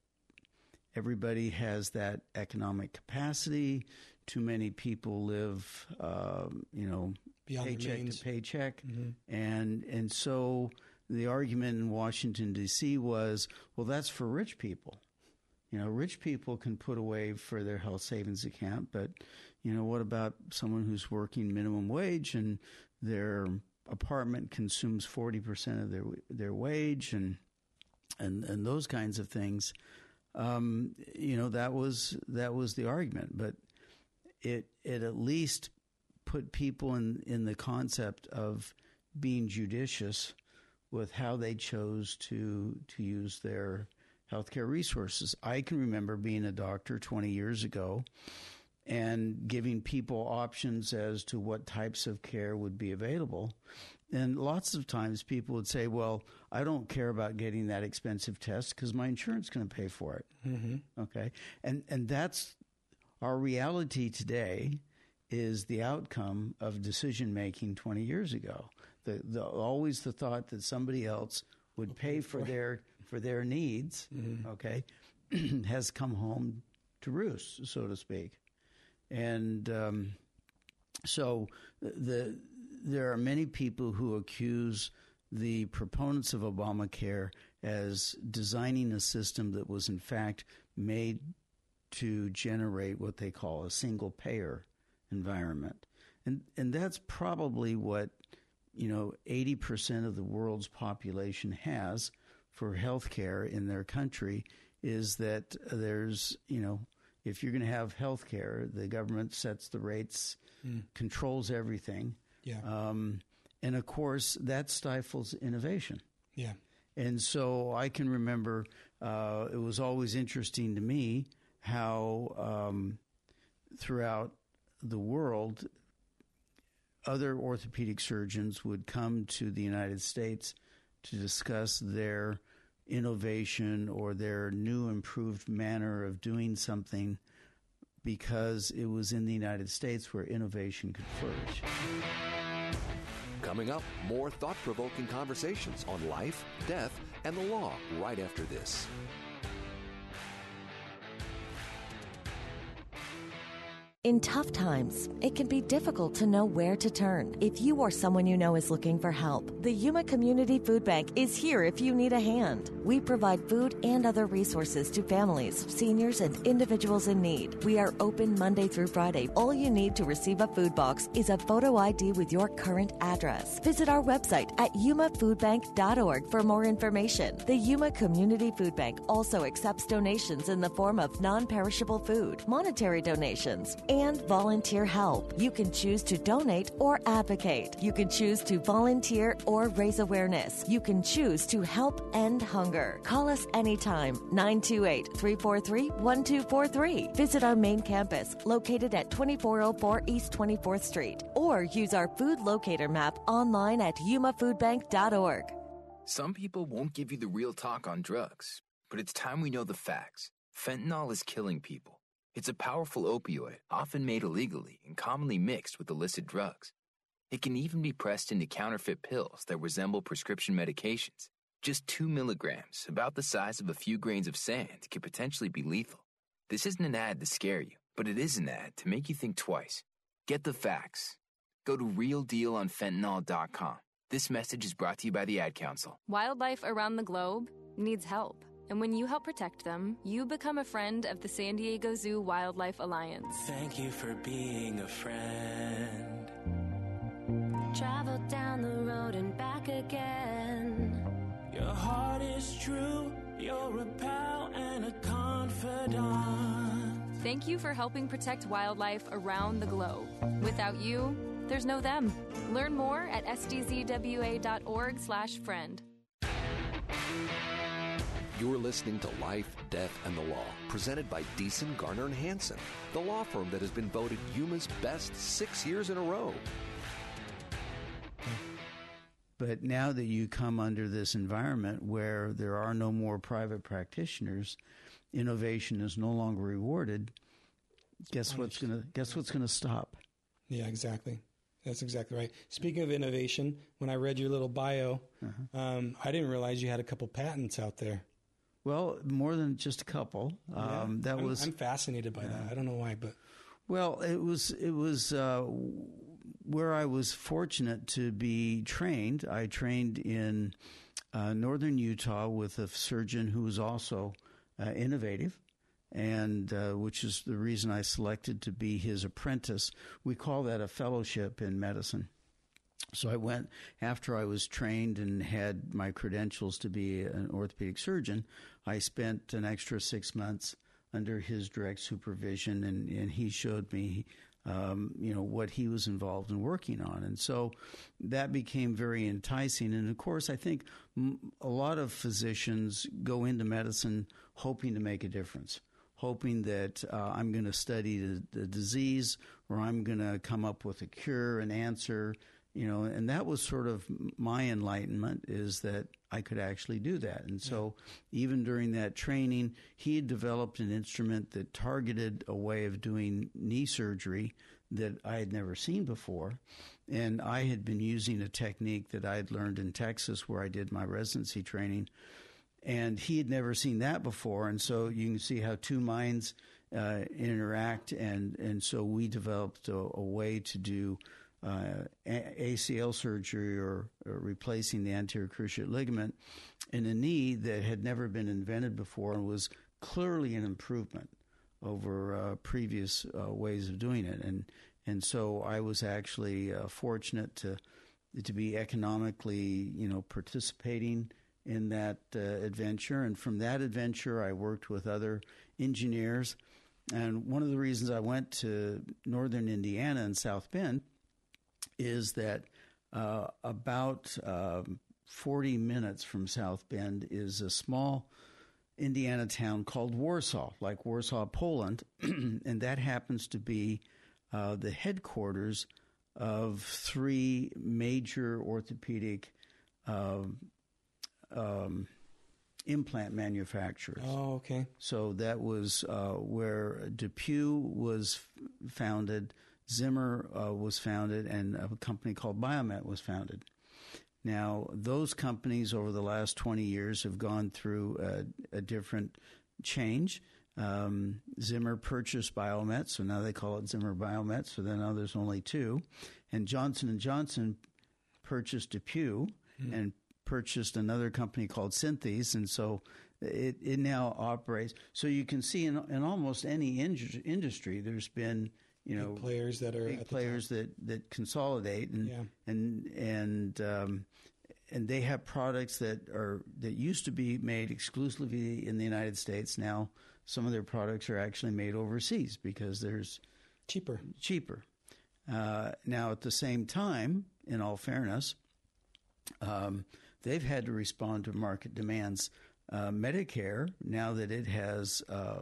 everybody has that economic capacity. Too many people live, um, you know, Beyond their paycheck means. to paycheck, Mhm. and and so the argument in Washington, D C was, well, that's for rich people. You know, rich people can put away for their health savings account, but, you know, what about someone who's working minimum wage and their apartment consumes forty percent of their their wage and and and those kinds of things? Um, you know, that was that was the argument, but it it at least put people in in the concept of being judicious with how they chose to to use their healthcare resources. I can remember being a doctor twenty years ago and giving people options as to what types of care would be available. And lots of times people would say, well, I don't care about getting that expensive test because my insurance is going to pay for it. Mm-hmm. Okay. And, and that's our reality today, is the outcome of decision making twenty years ago. The, the always the thought that somebody else would pay for their for their needs, mm-hmm. okay, has come home to roost, so to speak. And um, so the there are many people who accuse the proponents of Obamacare as designing a system that was in fact made to generate what they call a single payer environment. And and that's probably what, you know, eighty percent of the world's population has for health care in their country, is that there's, you know, if you're going to have health care, the government sets the rates, mm. controls everything. Yeah. Um, and, of course, that stifles innovation. Yeah. And so I can remember uh, it was always interesting to me how um, throughout the world, other orthopedic surgeons would come to the United States to discuss their innovation or their new improved manner of doing something, because it was in the United States where innovation could flourish. Coming up, more thought-provoking conversations on life, death, and the law right after this. In tough times, it can be difficult to know where to turn. If you or someone you know is looking for help, the Yuma Community Food Bank is here if you need a hand. We provide food and other resources to families, seniors, and individuals in need. We are open Monday through Friday. All you need to receive a food box is a photo I D with your current address. Visit our website at yuma food bank dot org for more information. The Yuma Community Food Bank also accepts donations in the form of non-perishable food, monetary donations, and volunteer help. You can choose to donate or advocate. You can choose to volunteer or raise awareness. You can choose to help end hunger. Call us anytime, nine two eight, three four three, one two four three. Visit our main campus, located at twenty-four oh four East twenty-fourth Street, or use our food locator map online at yuma food bank dot org. Some people won't give you the real talk on drugs, but it's time we know the facts. Fentanyl is killing people. It's a powerful opioid, often made illegally and commonly mixed with illicit drugs. It can even be pressed into counterfeit pills that resemble prescription medications. Just two milligrams, about the size of a few grains of sand, could potentially be lethal. This isn't an ad to scare you, but it is an ad to make you think twice. Get the facts. Go to real deal on fentanyl dot com. This message is brought to you by the Ad Council. Wildlife around the globe needs help. And when you help protect them, you become a friend of the San Diego Zoo Wildlife Alliance. Thank you for being a friend. Travel down the road and back again. Your heart is true, you're a pal and a confidant. Thank you for helping protect wildlife around the globe. Without you, there's no them. Learn more at s d z w a dot org slash friend. You're listening to Life, Death, and the Law, presented by Deason, Garner, and Hansen, the law firm that has been voted Yuma's best six years in a row. But now that you come under this environment where there are no more private practitioners, innovation is no longer rewarded. Guess what's gonna guess what's gonna stop? Yeah, exactly. That's exactly right. Speaking of innovation, when I read your little bio, uh-huh. um, I didn't realize you had a couple patents out there. Well, more than just a couple. Yeah, um, that I'm, was. I'm fascinated by uh, that. I don't know why, but well, it was it was uh, where I was fortunate to be trained. I trained in uh, northern Utah with a surgeon who was also uh, innovative, and uh, which is the reason I selected to be his apprentice. We call that a fellowship in medicine. So I went, after I was trained and had my credentials to be an orthopedic surgeon, I spent an extra six months under his direct supervision, and, and he showed me um, you know, what he was involved in working on. And so that became very enticing. And of course, I think m- a lot of physicians go into medicine hoping to make a difference, hoping that uh, I'm going to study the, the disease, or I'm going to come up with a cure, an answer, you know, and that was sort of my enlightenment, is that I could actually do that. And so yeah. even during that training, he had developed an instrument that targeted a way of doing knee surgery that I had never seen before. And I had been using a technique that I had learned in Texas, where I did my residency training. And he had never seen that before. And so you can see how two minds uh, interact. And, and so we developed a, a way to do uh, A C L surgery, or, or replacing the anterior cruciate ligament in a knee that had never been invented before, and was clearly an improvement over uh, previous uh, ways of doing it. And and so I was actually uh, fortunate to to be economically, you know, participating in that uh, adventure. And from that adventure, I worked with other engineers. And one of the reasons I went to northern Indiana and South Bend is that uh, about uh, forty minutes from South Bend is a small Indiana town called Warsaw, like Warsaw, Poland, and that happens to be uh, the headquarters of three major orthopedic uh, um, implant manufacturers. Oh, okay. So that was uh, where DePuy was f- founded, Zimmer uh, was founded, and a company called Biomet was founded. Now, those companies over the last twenty years have gone through a, a different change. Um, Zimmer purchased Biomet, so now they call it Zimmer Biomet, so then now there's only two. And Johnson and Johnson purchased DePuy mm. and purchased another company called Synthes, and so it, it now operates. So you can see in, in almost any in- industry there's been, you know, big players that are big at players that, that consolidate, and yeah. and and um, and they have products that are that used to be made exclusively in the United States. Now some of their products are actually made overseas because there's cheaper. Cheaper. Uh, now at the same time, in all fairness, um, they've had to respond to market demands. Uh, Medicare, now that it has uh,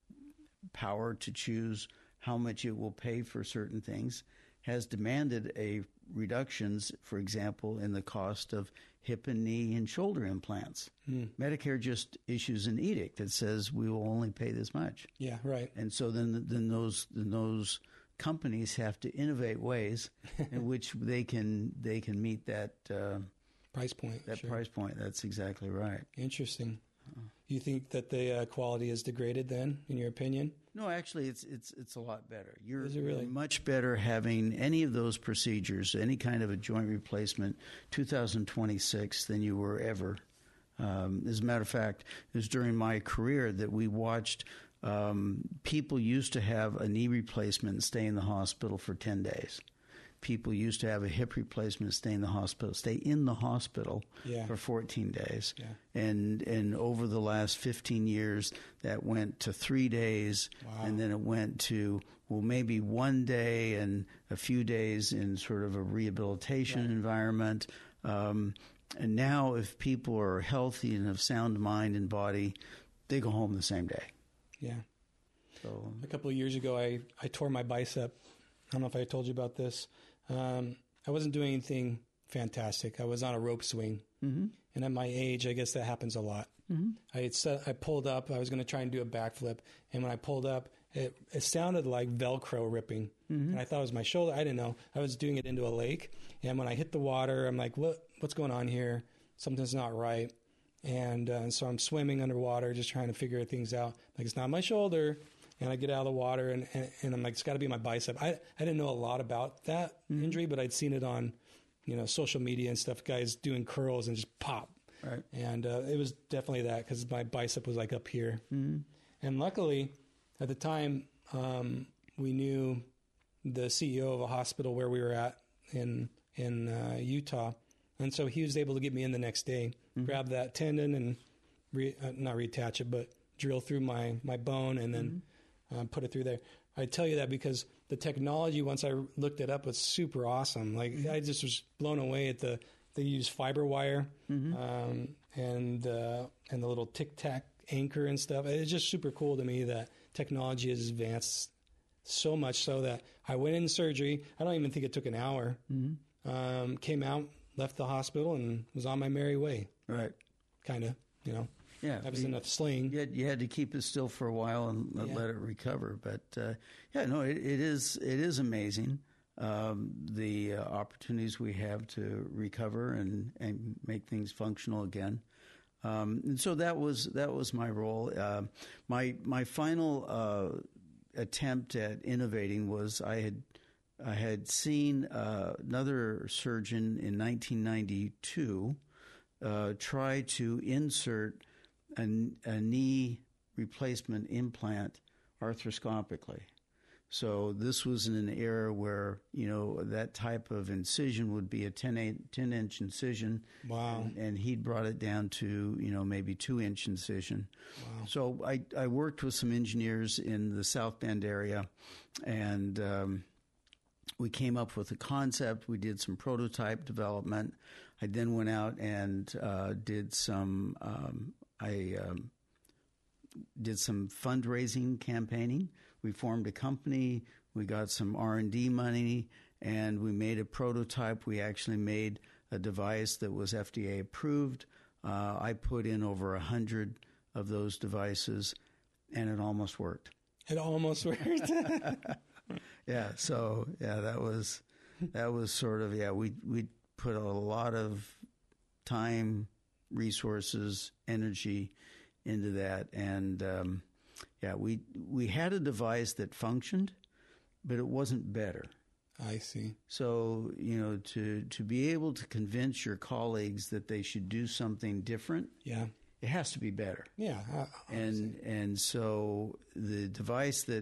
power to choose how much it will pay for certain things, has demanded a reductions, for example, in the cost of hip and knee and shoulder implants. Mm. Medicare just issues an edict that says we will only pay this much. Yeah, right. And so then, then those then those companies have to innovate ways in which they can they can meet that uh, price point. That sure. price point. That's exactly right. Interesting. You think that the uh, quality is degraded then, in your opinion? No, actually, it's it's it's a lot better. You're, Is it really? you're much better having any of those procedures, any kind of a joint replacement, two thousand twenty-six than you were ever. Um, as a matter of fact, it was during my career that we watched um, people used to have a knee replacement and stay in the hospital for ten days. People used to have a hip replacement, stay in the hospital, stay in the hospital yeah. for fourteen days. Yeah. And and over the last fifteen years, that went to three days, wow. and then it went to, well, maybe one day and a few days in sort of a rehabilitation right. environment. Um, and now if people are healthy and of sound mind and body, they go home the same day. Yeah. So a couple of years ago, I, I tore my bicep. I don't know if I told you about this. Um, I wasn't doing anything fantastic. I was on a rope swing. Mm-hmm. And at my age, I guess that happens a lot. Mm-hmm. I had set, I pulled up. I was going to try and do a backflip. And when I pulled up, it, it sounded like Velcro ripping. Mm-hmm. And I thought it was my shoulder. I didn't know. I was doing it into a lake. And when I hit the water, I'm like, what? what's going on here? Something's not right. And, uh, and so I'm swimming underwater, just trying to figure things out. Like, it's not my shoulder. And I get out of the water, and, and, and I'm like, it's got to be my bicep. I, I didn't know a lot about that mm-hmm. injury, but I'd seen it on, you know, social media and stuff, guys doing curls and just pop. Right. And uh, it was definitely that, because my bicep was like up here. Mm-hmm. And luckily, at the time, um, we knew the C E O of a hospital where we were at in in uh, Utah. And so he was able to get me in the next day, mm-hmm. grab that tendon and, re, uh, not reattach it, but drill through my, my bone and then... Mm-hmm. um, put it through there. I tell you that because the technology, once I looked it up, was super awesome. Like mm-hmm. I just was blown away at the, they use fiber wire mm-hmm. um, and, uh, and the little tic-tac anchor and stuff. It's just super cool to me that technology has advanced so much so that I went in surgery. I don't even think it took an hour. Mm-hmm. Um, came out, left the hospital, and was on my merry way. Right. Kind of, you know. Yeah. I was in a sling. You had, you had to keep it still for a while and let, yeah. let it recover. But, uh, yeah, no, it, it is it is amazing, um, the uh, opportunities we have to recover and, and make things functional again. Um, and so that was that was my role. Uh, my my final uh, attempt at innovating was I had I had seen uh, another surgeon in nineteen ninety-two uh, try to insert a, a knee replacement implant arthroscopically. So this was in an era where, you know, that type of incision would be a ten-inch incision. Wow. And, and he'd brought it down to, you know, maybe two-inch incision. Wow. So I, I worked with some engineers in the South Bend area, and um, we came up with a concept. We did some prototype development. I then went out and uh, did some um, I um, did some fundraising campaigning. We formed a company. We got some R and D money, and we made a prototype. We actually made a device that was F D A approved. Uh, I put in over a hundred of those devices, and it almost worked. It almost worked. Yeah. So yeah, that was that was sort of yeah. We we put a lot of time, resources, energy into that, and um, yeah, we we had a device that functioned, but it wasn't better. I see. So, you know, to to be able to convince your colleagues that they should do something different, yeah, it has to be better. Yeah, uh, and and so the device that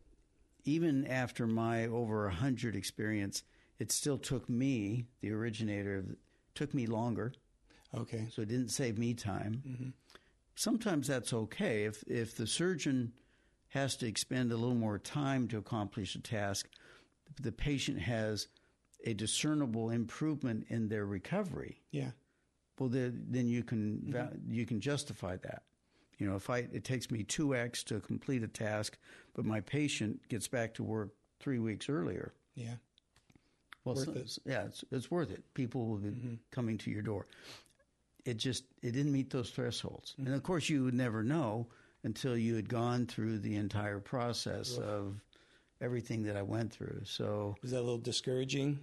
even after my over a hundred experience, it still took me, the originator, of, took me longer. Okay. So it didn't save me time. Mm-hmm. Sometimes that's okay. If if the surgeon has to expend a little more time to accomplish a task, the patient has a discernible improvement in their recovery. Yeah. Well, then, then you can Mm-hmm. you can justify that. You know, if I it takes me two X to complete a task, but my patient gets back to work three weeks earlier. Yeah. Well, Worth so, it. yeah, it's it's worth it. People will be Mm-hmm. coming to your door. It just it didn't meet those thresholds, Mm-hmm. and of course you would never know until you had gone through the entire process Oof. of everything that I went through. So was that a little discouraging?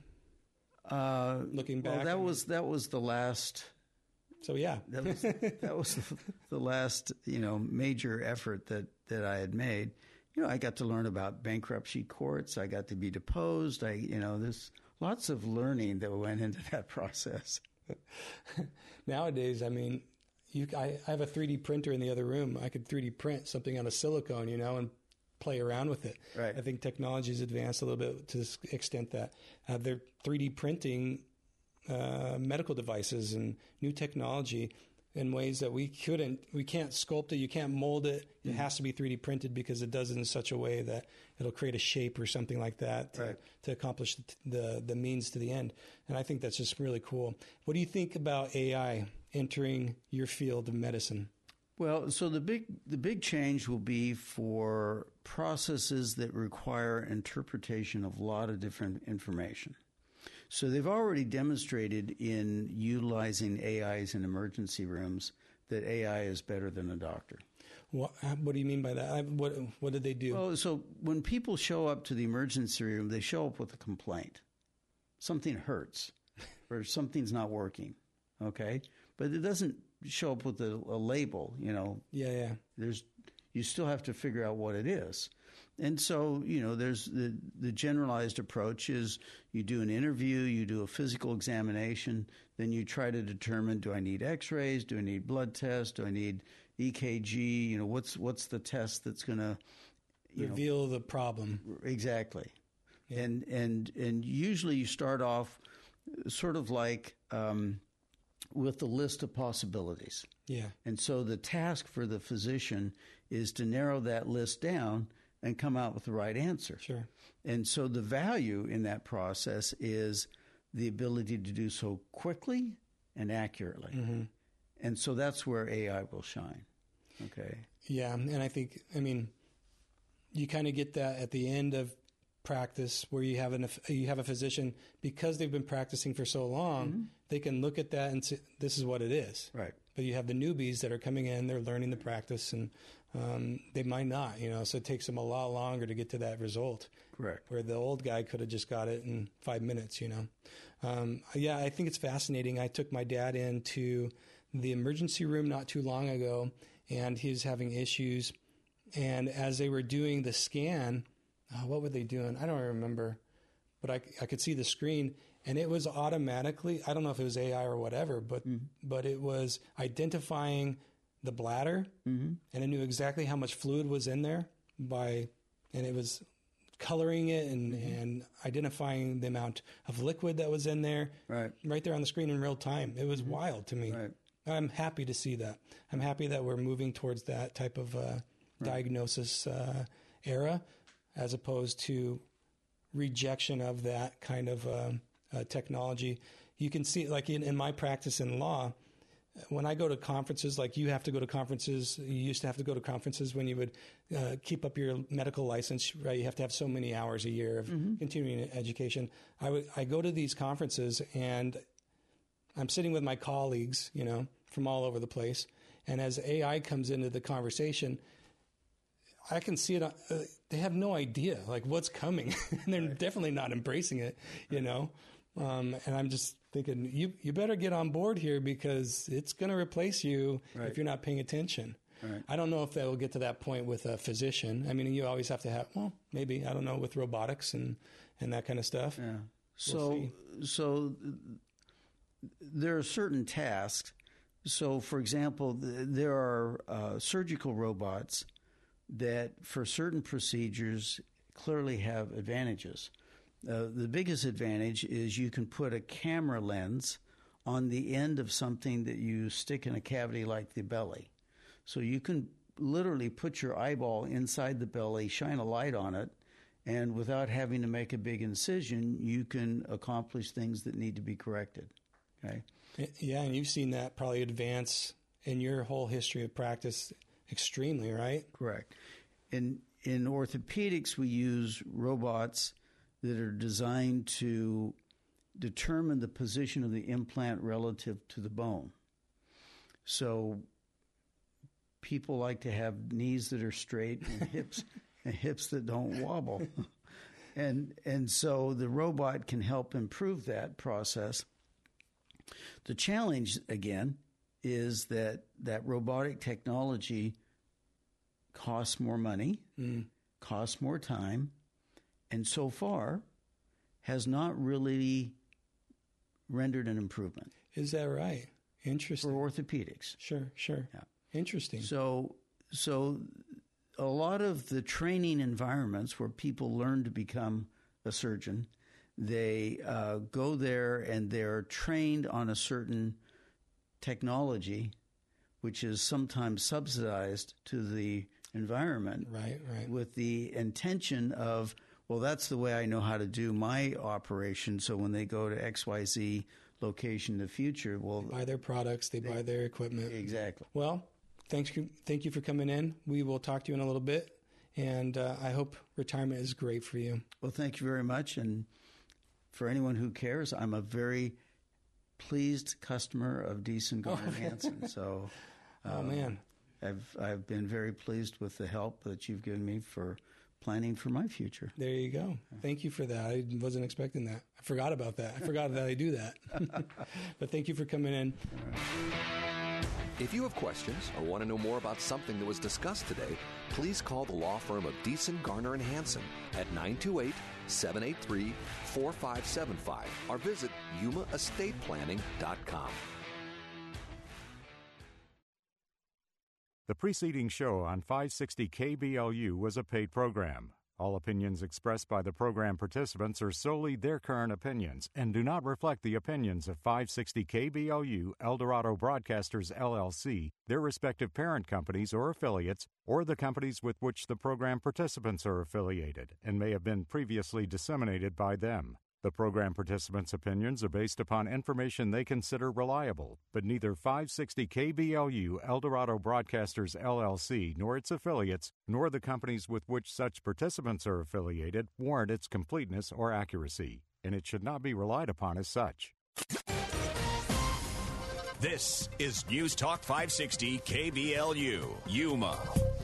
Uh, Looking back, well, that I mean- was that was the last. So yeah, that was that was the last you know major effort that that I had made. You know, I got to learn about bankruptcy courts. I got to be deposed. I you know there's lots of learning that went into that process. Nowadays, I mean, you I, I have a three D printer in the other room. I could three D print something out of silicone, you know, and play around with it. Right. I think technology has advanced a little bit to this extent that uh, they're three D printing uh, medical devices and new technology in ways that we couldn't, we can't sculpt it, you can't mold it. It Mm-hmm. has to be three D printed because it does it in such a way that it'll create a shape or something like that to, Right. to accomplish the, the the means to the end. And I think that's just really cool. What do you think about A I entering your field of medicine? Well, so the big the big change will be for processes that require interpretation of a lot of different information. So they've already demonstrated in utilizing A Is in emergency rooms that A I is better than a doctor. What, what do you mean by that? I, what what did they do? Well, so when people show up to the emergency room, they show up with a complaint. Something hurts or something's not working, okay? But it doesn't show up with a, a label, you know. Yeah, yeah. There's you still have to figure out what it is. And so, you know, there's the, the generalized approach is you do an interview, you do a physical examination, then you try to determine, do I need x-rays, do I need blood tests, do I need E K G, you know, what's what's the test that's going to reveal the problem. Exactly. Yeah. And and and usually you start off sort of like um, with a list of possibilities. Yeah. And so the task for the physician is to narrow that list down and come out with the right answer. Sure. And so the value in that process is the ability to do so quickly and accurately. Mm-hmm. And so that's where A I will shine. Okay. Yeah, and I think, I mean, you kind of get that at the end of practice where you have an you have a physician, because they've been practicing for so long, mm-hmm. they can look at that and say, this is what it is. Right. But you have the newbies that are coming in, they're learning the practice, and um, they might not, you know, so it takes them a lot longer to get to that result. Correct. Where the old guy could have just got it in five minutes, you know. Um, yeah, I think it's fascinating. I took my dad into the emergency room not too long ago, and he was having issues. And as they were doing the scan, uh, what were they doing? I don't remember, but I, I could see the screen, and it was automatically, I don't know if it was A I or whatever, but mm-hmm. but it was identifying the bladder, mm-hmm. and it knew exactly how much fluid was in there by, and it was coloring it and, mm-hmm. and identifying the amount of liquid that was in there, right, right there on the screen in real time. It was mm-hmm. wild to me. Right. I'm happy to see that. I'm happy that we're moving towards that type of uh, right. diagnosis uh, era, as opposed to rejection of that kind of uh, uh, technology. You can see, like in, in my practice in law, when I go to conferences, like you have to go to conferences, you used to have to go to conferences when you would uh, keep up your medical license, right? You have to have so many hours a year of mm-hmm. continuing education. I would, I go to these conferences and I'm sitting with my colleagues, you know, from all over the place. And as A I comes into the conversation, I can see it. Uh, they have no idea like what's coming, and they're right. definitely not embracing it, you know. Um, and I'm just thinking, you you better get on board here, because it's going to replace you right. if you're not paying attention. Right. I don't know if that will get to that point with a physician. I mean, you always have to have, well, maybe, I don't know, with robotics and, and that kind of stuff. Yeah. So, we'll so there are certain tasks. So, for example, there are uh, surgical robots that for certain procedures clearly have advantages. Uh, the biggest advantage is you can put a camera lens on the end of something that you stick in a cavity like the belly. So you can literally put your eyeball inside the belly, shine a light on it, and without having to make a big incision, you can accomplish things that need to be corrected. Okay? Yeah, and you've seen that probably advance in your whole history of practice extremely, right? Correct. In in orthopedics, we use robots that are designed to determine the position of the implant relative to the bone. So people like to have knees that are straight and hips and hips that don't wobble. And and so the robot can help improve that process. The challenge, again, is that that robotic technology costs more money, mm. costs more time, and so far has not really rendered an improvement. Is that right? Interesting. For orthopedics. Sure, sure. Yeah. Interesting. So, so a lot of the training environments where people learn to become a surgeon, they uh, go there and they're trained on a certain technology, which is sometimes subsidized to the environment. Right, right. With the intention of, well, that's the way I know how to do my operation. So when they go to X Y Z location in the future, well, they buy their products, they, they buy their equipment. Exactly. Well, thanks, thank you for coming in. We will talk to you in a little bit, and uh, I hope retirement is great for you. Well, thank you very much, and for anyone who cares, I'm a very pleased customer of Deason Garner oh. Hansen. So, oh um, man, I've I've been very pleased with the help that you've given me for planning for my future. There you go. Thank you for that. I wasn't expecting that. I forgot about that. I forgot that I do that. But thank you for coming in. If you have questions or want to know more about something that was discussed today, please call the law firm of Deason, Garner and Hansen at nine two eight, seven eight three, four five seven five or visit yuma estate planning dot com. The preceding show on five sixty K B L U was a paid program. All opinions expressed by the program participants are solely their current opinions and do not reflect the opinions of five sixty K B L U, Eldorado Broadcasters, L L C, their respective parent companies or affiliates, or the companies with which the program participants are affiliated, and may have been previously disseminated by them. The program participants' opinions are based upon information they consider reliable, but neither five sixty K B L U, Eldorado Broadcasters, L L C, nor its affiliates, nor the companies with which such participants are affiliated warrant its completeness or accuracy, and it should not be relied upon as such. This is News Talk five sixty K B L U, Yuma.